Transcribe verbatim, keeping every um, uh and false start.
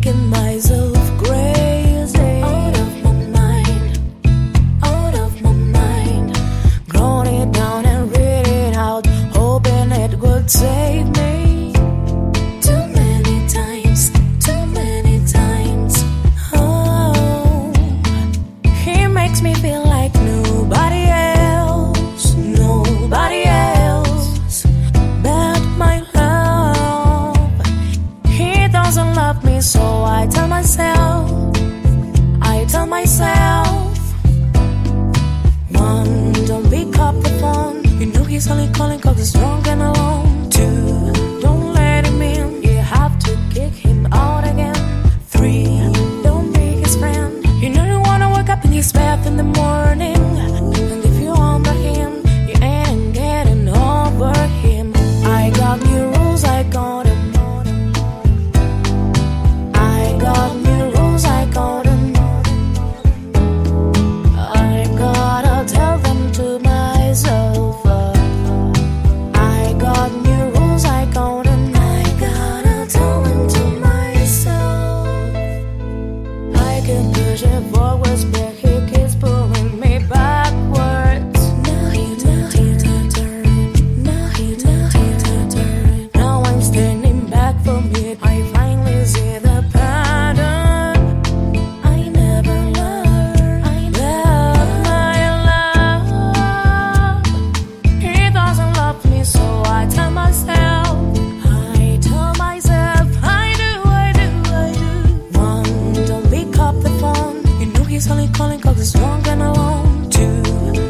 making myself crazy. Out of my mind, out of my mind. Wrote it down and read it out, hoping it would save me. Too many times, too many times. Oh, he makes me feel like nobody else, nobody else but my love. He doesn't love me, so I tell myself, I tell myself, one, don't pick up the phone. You know he's only calling cause he's drunk and alone. Two, don't let him in, you have to kick him out again. Three, don't be his friend. You know you wanna wake up in his bed in the morning, and if you under him, you ain't getting over him. I got new rules, I got them. I got new rules, I got them. I gotta tell them to myself. I got new rules, I got them. I gotta tell them to myself. I can push it forwards, but he keeps pulling me backwards. Now he turn, turn, turn. Now he turn, turn, turn. Now I'm standing back from it. I finally see the pattern. I never learned. I love my love. He doesn't love me, so I tell myself, I tell myself, I do, I do, I do. One, don't pick up the phone. You know he's only calling cause he's drunk and alone. Two,